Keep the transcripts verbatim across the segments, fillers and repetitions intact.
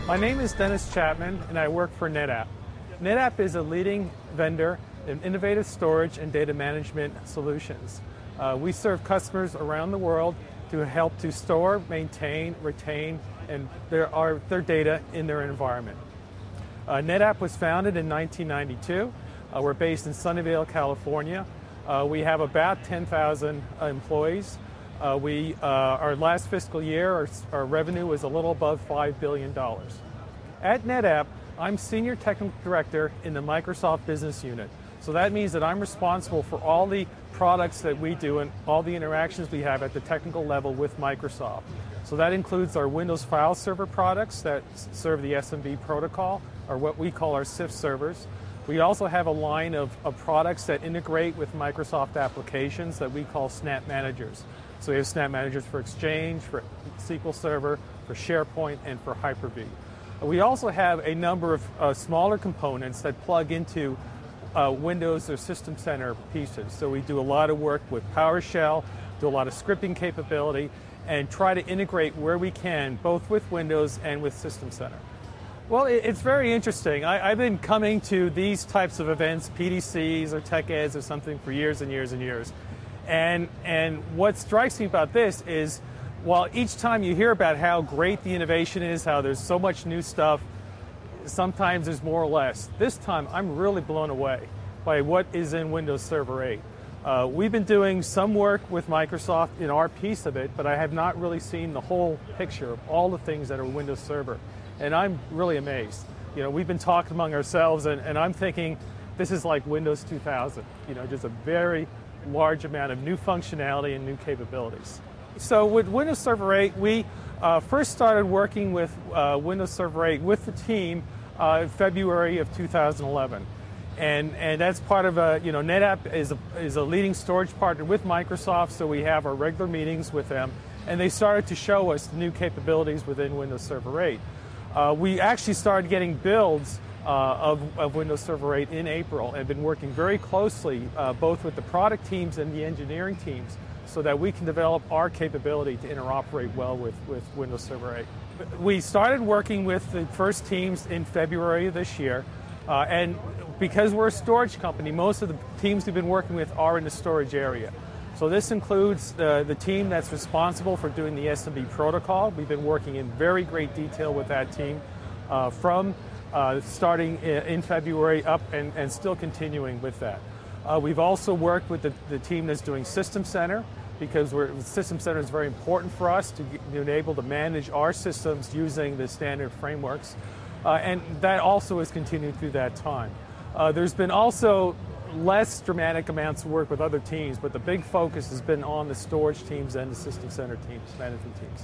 My name is Dennis Chapman, and I work for NetApp. NetApp is a leading vendor in innovative storage and data management solutions. Uh, we serve customers around the world to help to store, maintain, retain, and their, our, their data in their environment. Uh, NetApp was founded in nineteen ninety-two. Uh, we're based in Sunnyvale, California. Uh, we have about ten thousand employees. Uh, we, uh, our last fiscal year, our, our revenue was a little above five billion dollars. At NetApp, I'm Senior Technical Director in the Microsoft Business Unit. So that means that I'm responsible for all the products that we do and all the interactions we have at the technical level with Microsoft. So that includes our Windows File Server products that serve the S M B protocol, or what we call our S I F servers. We also have a line of, of products that integrate with Microsoft applications that we call Snap Managers. So we have Snap Managers for Exchange, for S Q L Server, for SharePoint, and for Hyper-V. We also have a number of uh, smaller components that plug into uh, Windows or System Center pieces. So we do a lot of work with PowerShell, do a lot of scripting capability, and try to integrate where we can, both with Windows and with System Center. Well, it's very interesting. I, I've been coming to these types of events, P D Cs or Tech Eds or something, for years and years and years. And, and what strikes me about this is, while each time you hear about how great the innovation is, how there's so much new stuff, sometimes there's more or less. This time, I'm really blown away by what is in Windows Server eight. Uh, we've been doing some work with Microsoft in our piece of it, but I have not really seen the whole picture of all the things that are Windows Server. And I'm really amazed. You know, we've been talking among ourselves, and, and I'm thinking this is like Windows two thousand. You know, just a very large amount of new functionality and new capabilities. So with Windows Server eight, we uh, first started working with uh, Windows Server eight with the team uh, in February of two thousand eleven. And, and that's part of a, you know, NetApp is a, is a leading storage partner with Microsoft, so we have our regular meetings with them. And they started to show us the new capabilities within Windows Server eight. Uh, we actually started getting builds uh, of, of Windows Server eight in April, and have been working very closely uh, both with the product teams and the engineering teams so that we can develop our capability to interoperate well with, with Windows Server eight. We started working with the first teams in February of this year, uh, and because we're a storage company, most of the teams we've been working with are in the storage area. So this includes uh, the team that's responsible for doing the S M B protocol. We've been working in very great detail with that team uh, from uh, starting in February up and, and still continuing with that. Uh, we've also worked with the, the team that's doing System Center, because we're, System Center is very important for us to, get, to enable to manage our systems using the standard frameworks. Uh, and that also has continued through that time. Uh, there's been also less dramatic amounts of work with other teams, but the big focus has been on the storage teams and the System Center teams, management teams.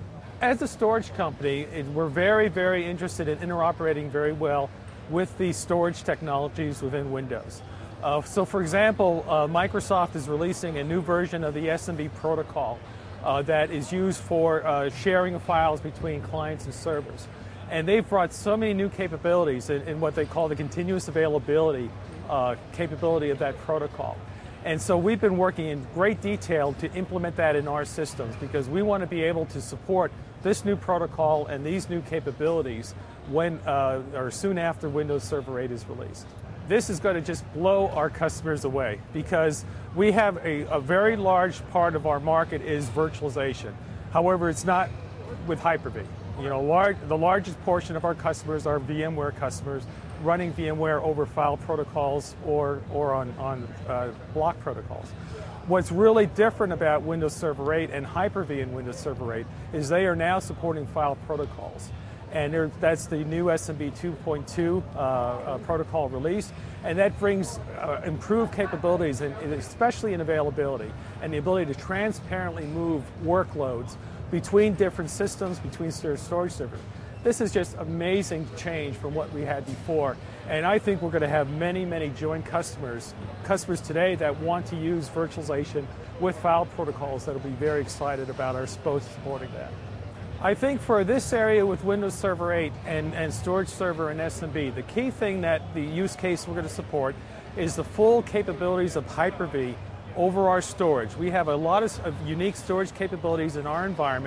As a storage company, it, we're very, very interested in interoperating very well with the storage technologies within Windows. Uh, so for example, uh, Microsoft is releasing a new version of the S M B protocol uh, that is used for uh, sharing of files between clients and servers. And they've brought so many new capabilities in, in what they call the continuous availability uh, capability of that protocol. And so we've been working in great detail to implement that in our systems, because we want to be able to support this new protocol and these new capabilities when, uh, or soon after Windows Server eight is released. This is going to just blow our customers away, because we have a, a very large part of our market is virtualization. However, it's not with Hyper-V. You know, large, the largest portion of our customers are VMware customers running VMware over file protocols or, or on, on uh, block protocols. What's really different about Windows Server eight and Hyper-V in Windows Server eight is they are now supporting file protocols. And that's the new S M B two point two uh, uh, protocol release, and that brings uh, improved capabilities, in, in especially in availability, and the ability to transparently move workloads between different systems, between storage servers. This is just amazing change from what we had before, and I think we're going to have many, many joint customers, customers today that want to use virtualization with file protocols that will be very excited about our both supporting that. I think for this area with Windows Server eight and, and Storage Server and S M B, the key thing that the use case we're going to support is the full capabilities of Hyper-V over our storage. We have a lot of, of unique storage capabilities in our environment,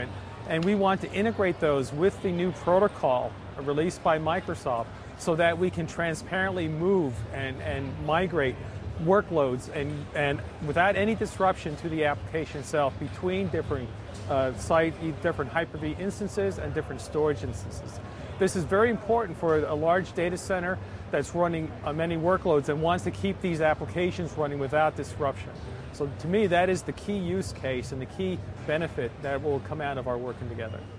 And we want to integrate those with the new protocol released by Microsoft so that we can transparently move and, and migrate workloads and, and without any disruption to the application itself between different uh, site, different Hyper-V instances and different storage instances. This is very important for a large data center that's running uh, many workloads and wants to keep these applications running without disruption. So to me, that is the key use case and the key benefit that will come out of our working together.